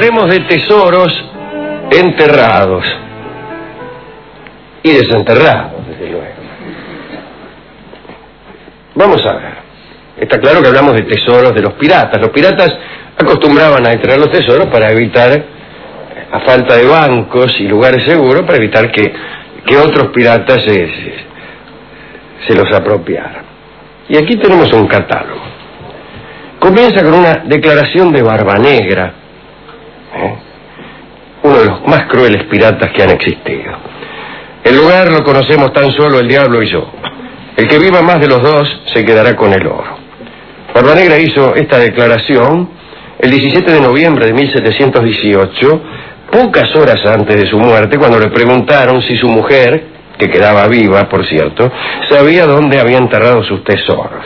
hablaremos de tesoros enterrados y desenterrados, desde luego. Vamos a ver. Está claro que hablamos de tesoros de los piratas. Los piratas acostumbraban a enterrar los tesoros para evitar, a falta de bancos y lugares seguros, para evitar que otros piratas se los apropiaran. Y aquí tenemos un catálogo. Comienza con una declaración de Barbanegra, uno de los más crueles piratas que han existido. El lugar lo conocemos tan solo el diablo y yo. El que viva más de los dos se quedará con el oro. Barbanegra hizo esta declaración el 17 de noviembre de 1718, pocas horas antes de su muerte, cuando le preguntaron si su mujer, que quedaba viva, por cierto, sabía dónde había enterrado sus tesoros.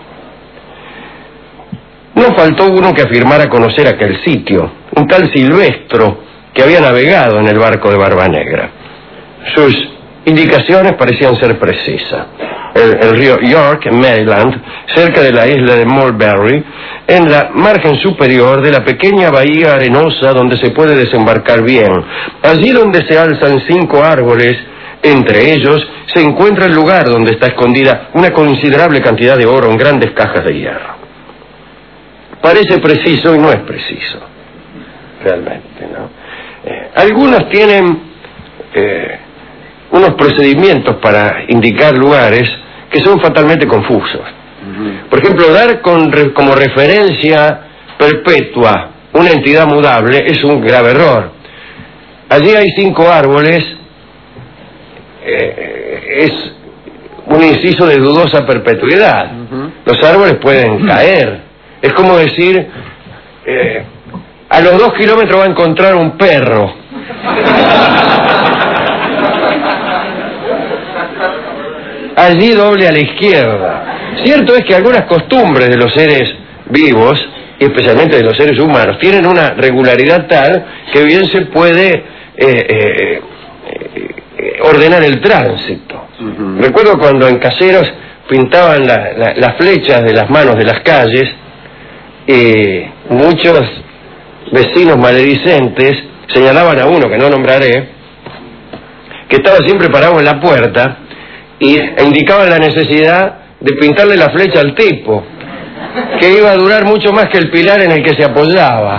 No faltó uno que afirmara conocer aquel sitio, un tal Silvestro, que había navegado en el barco de Barbanegra. Sus indicaciones parecían ser precisas. El río York, en Maryland, cerca de la isla de Mulberry, en la margen superior de la pequeña bahía arenosa donde se puede desembarcar bien. Allí donde se alzan 5 árboles, entre ellos se encuentra el lugar donde está escondida una considerable cantidad de oro en grandes cajas de hierro. Parece preciso y no es preciso, realmente, ¿no? Algunos tienen unos procedimientos para indicar lugares que son fatalmente confusos. Por ejemplo, dar como referencia perpetua una entidad mudable es un grave error. Allí hay 5 árboles, es un inciso de dudosa perpetuidad. Los árboles pueden caer. Es como decir, a los 2 kilómetros va a encontrar un perro. Allí doble a la izquierda. Cierto es que algunas costumbres de los seres vivos, y especialmente de los seres humanos, tienen una regularidad tal que bien se puede ordenar el tránsito. Recuerdo cuando en Caseros pintaban las flechas de las manos de las calles, muchos vecinos maledicentes señalaban a uno, que no nombraré, que estaba siempre parado en la puerta, e indicaban la necesidad de pintarle la flecha al tipo, que iba a durar mucho más que el pilar en el que se apoyaba.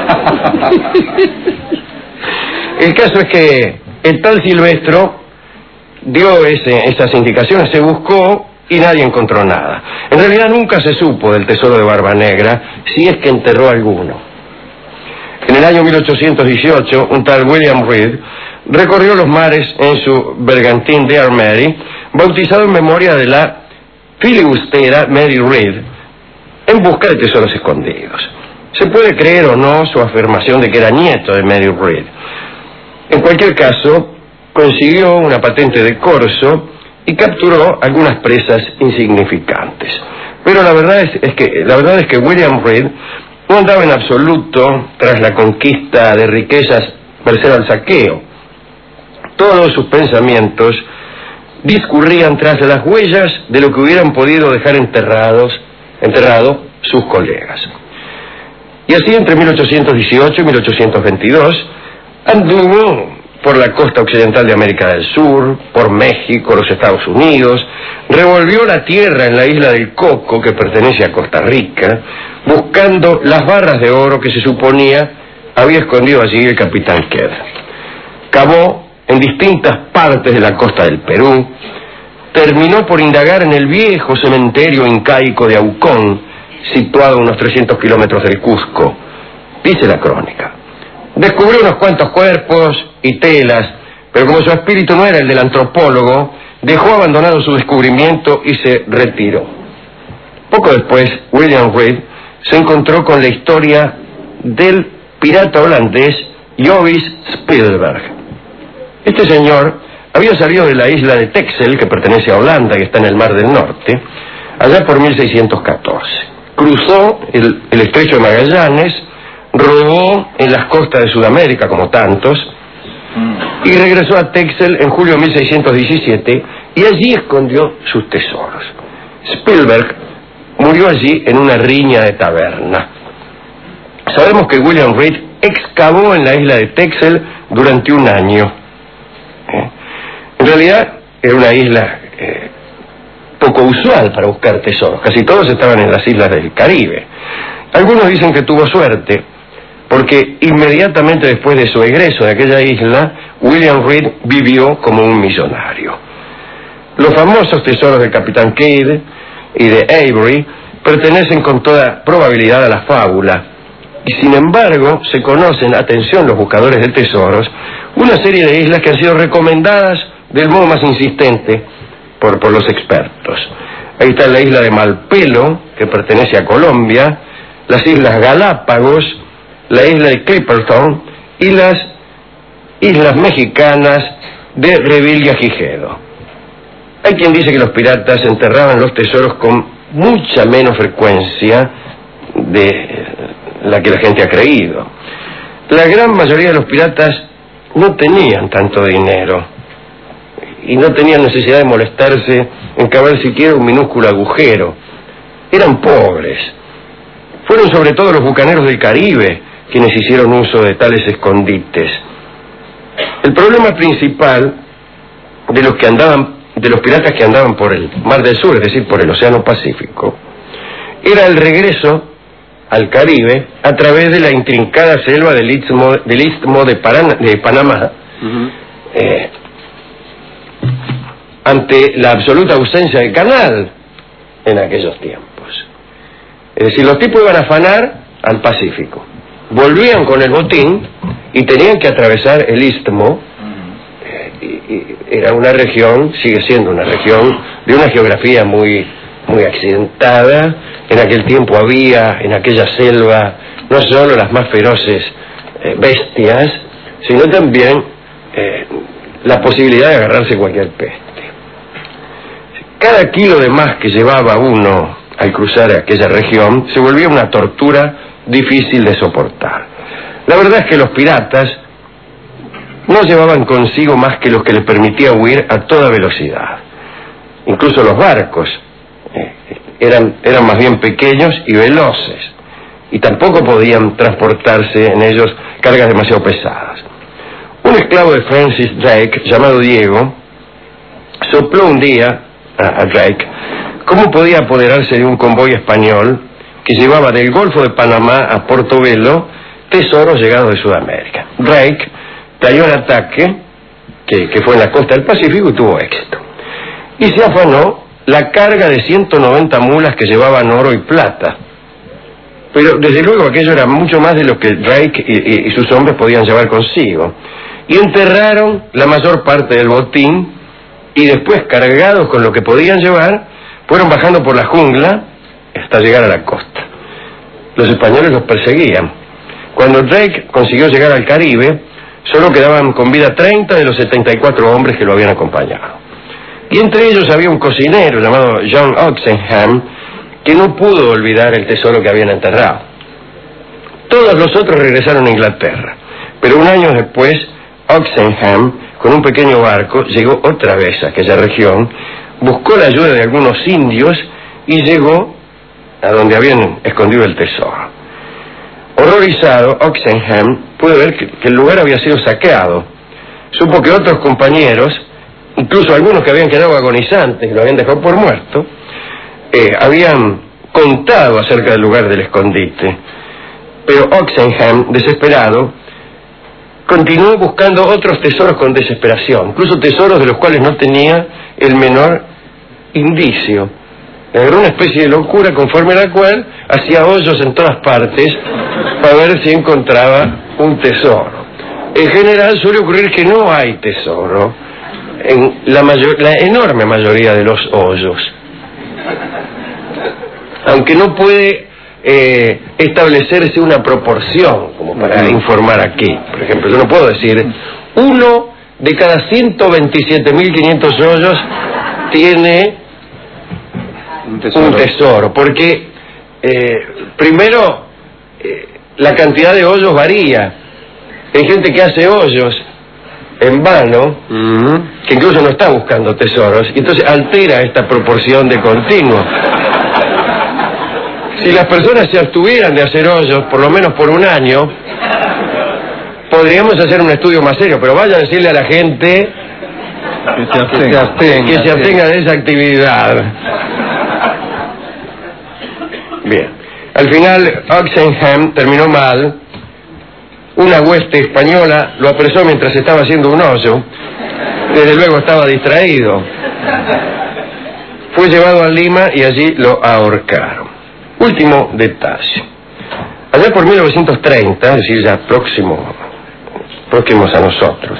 El caso es que el tal Silvestro dio esas indicaciones, se buscó y nadie encontró nada. En realidad nunca se supo del tesoro de Barbanegra, si es que enterró alguno. En el año 1818, un tal William Reed recorrió los mares en su bergantín Dear Mary, bautizado en memoria de la filibustera Mary Reed, en busca de tesoros escondidos. Se puede creer o no su afirmación de que era nieto de Mary Reed. En cualquier caso, consiguió una patente de corso y capturó algunas presas insignificantes. Pero la verdad es que William Reed no andaba en absoluto tras la conquista de riquezas merced al saqueo. Todos sus pensamientos discurrían tras las huellas de lo que hubieran podido dejar enterrado sus colegas. Y así entre 1818 y 1822 anduvo por la costa occidental de América del Sur, por México, los Estados Unidos, revolvió la tierra en la isla del Coco, que pertenece a Costa Rica, buscando las barras de oro que se suponía había escondido allí el capitán Kidd. Cavó en distintas partes de la costa del Perú, terminó por indagar en el viejo cementerio incaico de Aucón, situado a unos 300 kilómetros del Cusco. Dice la crónica: descubrió unos cuantos cuerpos y telas, pero como su espíritu no era el del antropólogo, dejó abandonado su descubrimiento y se retiró. Poco después, William Reed se encontró con la historia del pirata holandés Joris Spilberg. Este señor había salido de la isla de Texel, que pertenece a Holanda, que está en el Mar del Norte, allá por 1614. Cruzó el estrecho de Magallanes, rodó en las costas de Sudamérica, como tantos, y regresó a Texel en julio de 1617, y allí escondió sus tesoros. Spilberg murió allí en una riña de taberna. Sabemos que William Reed excavó en la isla de Texel durante un año. En realidad era una isla poco usual para buscar tesoros. Casi todos estaban en las islas del Caribe. Algunos dicen que tuvo suerte, porque inmediatamente después de su egreso de aquella isla, William Reed vivió como un millonario. Los famosos tesoros del Capitán Kidd y de Avery pertenecen con toda probabilidad a la fábula, y sin embargo se conocen, atención los buscadores de tesoros, una serie de islas que han sido recomendadas del modo más insistente por los expertos. Ahí está la isla de Malpelo, que pertenece a Colombia, las islas Galápagos, la isla de Clipperton y las islas mexicanas de Revill y Ajijedo. Hay quien dice que los piratas enterraban los tesoros con mucha menos frecuencia de la que la gente ha creído. La gran mayoría de los piratas no tenían tanto dinero y no tenían necesidad de molestarse en cavar siquiera un minúsculo agujero. Eran pobres. Fueron sobre todo los bucaneros del Caribe quienes hicieron uso de tales escondites. El problema principal de los piratas que andaban por el Mar del Sur, es decir, por el Océano Pacífico, era el regreso al Caribe a través de la intrincada selva del Istmo de Panamá, ante la absoluta ausencia de canal en aquellos tiempos. Es decir, los tipos iban a afanar al Pacífico, volvían con el botín y tenían que atravesar el istmo. Era una región, sigue siendo una región de una geografía muy accidentada. En aquel tiempo había en aquella selva no solo las más feroces bestias, sino también la posibilidad de agarrarse cualquier peste. Cada kilo de más que llevaba uno al cruzar aquella región se volvía una tortura difícil de soportar. La verdad es que los piratas no llevaban consigo más que los que les permitía huir a toda velocidad. Incluso los barcos eran más bien pequeños y veloces, y tampoco podían transportarse en ellos cargas demasiado pesadas. Un esclavo de Francis Drake, llamado Diego, sopló un día a Drake cómo podía apoderarse de un convoy español que llevaba del Golfo de Panamá a Portobelo tesoros llegados de Sudamérica. Drake cayó al ataque, que fue en la costa del Pacífico, y tuvo éxito. Y se afanó la carga de 190 mulas que llevaban oro y plata. Pero desde luego aquello era mucho más de lo que Drake y sus hombres podían llevar consigo. Y enterraron la mayor parte del botín, y después, cargados con lo que podían llevar, fueron bajando por la jungla hasta llegar a la costa. Los españoles los perseguían. Cuando Drake consiguió llegar al Caribe, solo quedaban con vida 30 de los 74 hombres que lo habían acompañado. Y entre ellos había un cocinero llamado John Oxenham, que no pudo olvidar el tesoro que habían enterrado. Todos los otros regresaron a Inglaterra, pero un año después, Oxenham, con un pequeño barco, llegó otra vez a aquella región, buscó la ayuda de algunos indios y llegó a donde habían escondido el tesoro. Horrorizado, Oxenham pudo ver que el lugar había sido saqueado. Supo que otros compañeros, incluso algunos que habían quedado agonizantes, que lo habían dejado por muerto, habían contado acerca del lugar del escondite. Pero Oxenham, desesperado, continuó buscando otros tesoros con desesperación, incluso tesoros de los cuales no tenía el menor indicio. Era una especie de locura conforme a la cual hacía hoyos en todas partes para ver si encontraba un tesoro. En general suele ocurrir que no hay tesoro en la enorme mayoría de los hoyos, aunque no puede establecerse una proporción como para informar aquí. Por ejemplo, yo no puedo decir 1 de cada 127.500 hoyos tiene un tesoro, porque primero la cantidad de hoyos varía. Hay gente que hace hoyos en vano, que incluso no está buscando tesoros, y entonces altera esta proporción de continuo. Si las personas se abstuvieran de hacer hoyos, por lo menos por un año, Podríamos hacer un estudio más serio, pero vayan a decirle a la gente que se abstenga de esa actividad. Bien. Al final, Oxenham terminó mal. Una hueste española lo apresó mientras estaba haciendo un hoyo. Desde luego estaba distraído. Fue llevado a Lima y allí lo ahorcaron. Último detalle. Allá por 1930, es decir, ya próximos a nosotros,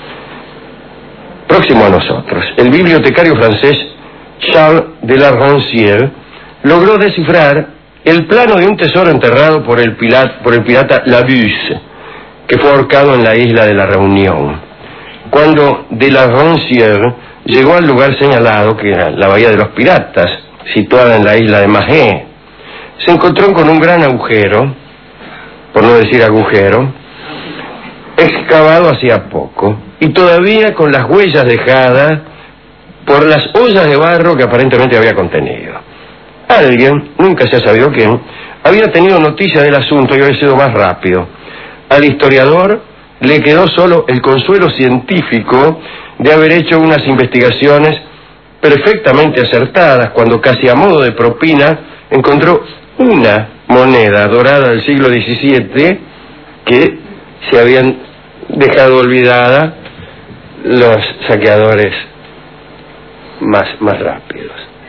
el bibliotecario francés Charles de la Roncière logró descifrar el plano de un tesoro enterrado por el pirata Labus, que fue ahorcado en la isla de la Reunión. Cuando de la Roncière llegó al lugar señalado, que era la Bahía de los Piratas, situada en la isla de Mahé, se encontró con un gran agujero, por no decir agujero, excavado hacía poco, y todavía con las huellas dejadas por las ollas de barro que aparentemente había contenido. Alguien, nunca se ha sabido quién, había tenido noticia del asunto y había sido más rápido. Al historiador le quedó solo el consuelo científico de haber hecho unas investigaciones perfectamente acertadas, cuando casi a modo de propina encontró una moneda dorada del siglo XVII que se habían dejado olvidada los saqueadores más rápidos.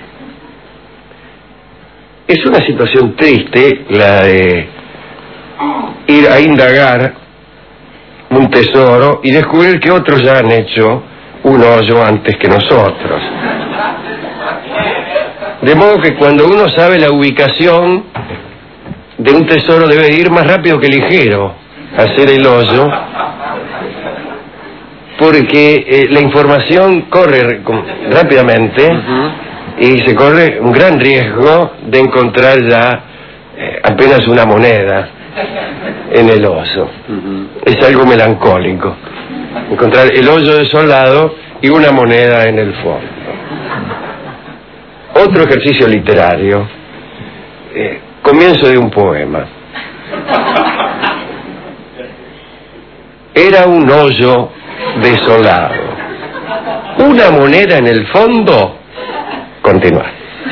Es una situación triste la de ir a indagar un tesoro y descubrir que otros ya han hecho un hoyo antes que nosotros. De modo que cuando uno sabe la ubicación de un tesoro debe ir más rápido que ligero a hacer el hoyo, porque la información corre rápidamente y se corre un gran riesgo de encontrar ya apenas una moneda en el hoyo. Es algo melancólico encontrar el hoyo desolado y una moneda en el fondo. Otro ejercicio literario. Comienzo de un poema. Era un hoyo desolado, una moneda en el fondo. Continuar.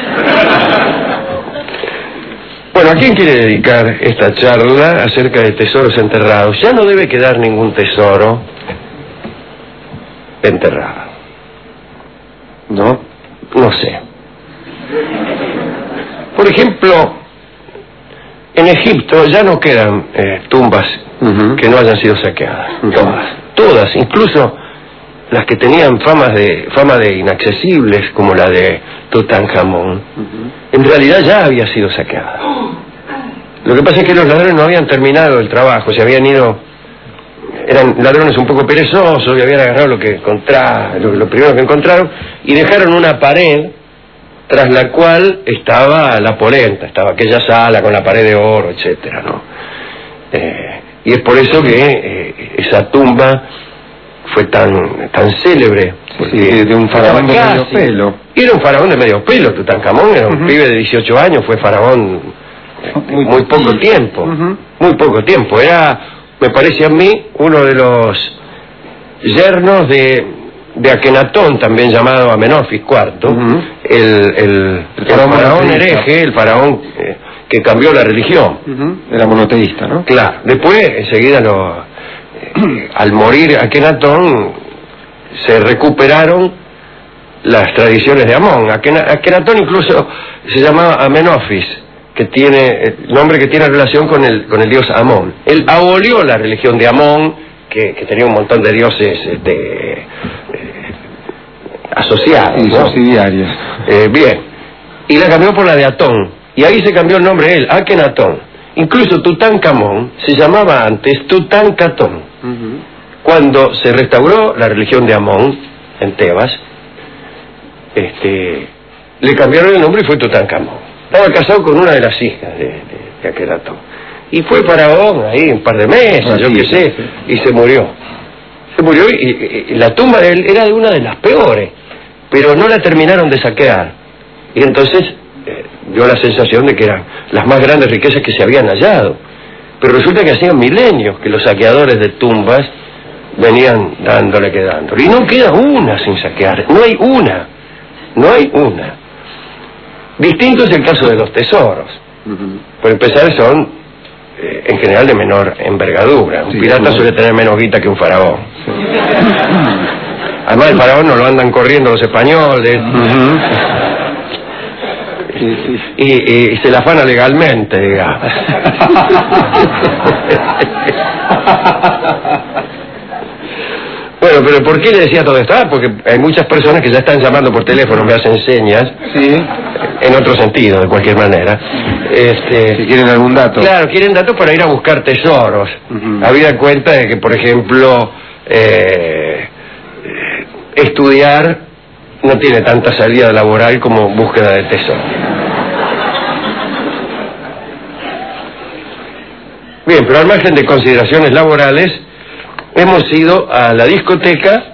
Bueno, ¿a quién quiere dedicar esta charla acerca de tesoros enterrados? Ya no debe quedar ningún tesoro enterrado. No sé. Por ejemplo, en Egipto ya no quedan tumbas que no hayan sido saqueadas. Todas, incluso las que tenían fama de inaccesibles, como la de Tutankamón, en realidad ya había sido saqueada. Lo que pasa es que los ladrones no habían terminado el trabajo, se habían ido, eran ladrones un poco perezosos y habían agarrado lo primero que encontraron y dejaron una pared tras la cual estaba la polenta, estaba aquella sala con la pared de oro, etcétera, ¿no? Y es por eso que esa tumba fue tan célebre, porque de un faraón de medio pelo. Era un faraón de medio pelo. Tutankamón era un pibe de 18 años, fue faraón muy poco tiempo, muy poco tiempo. Era, me parece a mí, uno de los yernos de Akenatón, también llamado Amenofis IV, el faraón hereje, el faraón que cambió la religión. Era monoteísta, ¿no? Claro. Después, enseguida, al morir Akenatón, se recuperaron las tradiciones de Amón. Akenatón incluso se llamaba Amenofis, que tiene el nombre que tiene relación con el dios Amón. Él abolió la religión de Amón, que tenía un montón de dioses asociados, ¿no? Subsidiarios. Bien, y la cambió por la de Atón, y ahí se cambió el nombre de él, Akenatón. Incluso Tutankamón se llamaba antes Tutankatón. Cuando se restauró la religión de Amón en Tebas, le cambiaron el nombre y fue Tutankamón. Estaba casado con una de las hijas de Akenatón. Y fue faraón ahí un par de meses, yo qué sé, y se murió. Se murió y la tumba de él era de una de las peores, pero no la terminaron de saquear. Y entonces dio la sensación de que eran las más grandes riquezas que se habían hallado. Pero resulta que hacían milenios que los saqueadores de tumbas venían dándole, y no queda una sin saquear, no hay una. Distinto es el caso de los tesoros. Por empezar, son en general de menor envergadura. Un pirata suele tener menos guita que un faraón. Además, el faraón no lo andan corriendo los españoles. Y se la afana legalmente, digamos. Bueno, pero ¿por qué le decía todo esto? Porque hay muchas personas que ya están llamando por teléfono, me hacen señas, en otro sentido, de cualquier manera. Si quieren algún dato. Claro, quieren datos para ir a buscar tesoros. Habida cuenta de que, por ejemplo, estudiar no tiene tanta salida laboral como búsqueda de tesoro. Bien, pero al margen de consideraciones laborales, hemos ido a la discoteca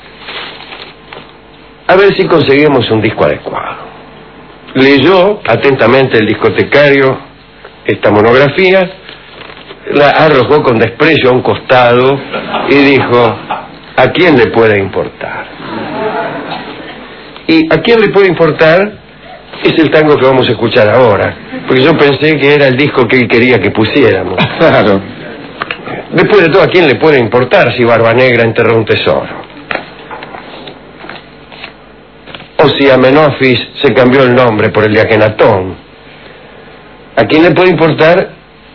a ver si conseguimos un disco adecuado. Leyó atentamente el discotecario esta monografía, la arrojó con desprecio a un costado y dijo: ¿a quién le puede importar? Y ¿a quién le puede importar? Es el tango que vamos a escuchar ahora, porque yo pensé que era el disco que él quería que pusiéramos. Claro. Después de todo, ¿a quién le puede importar si Barba Negra enterró un tesoro? O si Amenofis se cambió el nombre por el de Akenatón. ¿A quién le puede importar?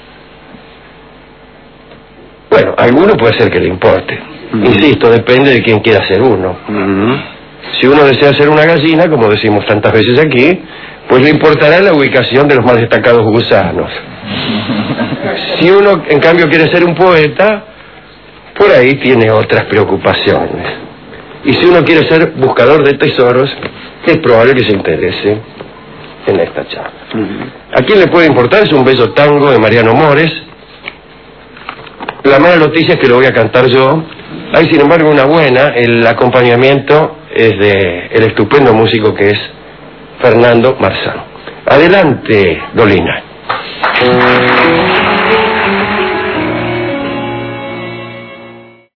Bueno, a alguno puede ser que le importe. Insisto, depende de quién quiera ser uno. Si uno desea ser una gallina, como decimos tantas veces aquí, pues le importará la ubicación de los más destacados gusanos. Si uno, en cambio, quiere ser un poeta, por ahí tiene otras preocupaciones. Y si uno quiere ser buscador de tesoros, es probable que se interese en esta charla. ¿A quién le puede importar? Es un bello tango de Mariano Mores. La mala noticia es que lo voy a cantar yo. Hay, sin embargo, una buena. El acompañamiento es de el estupendo músico que es Fernando Marzán. Adelante, Dolina.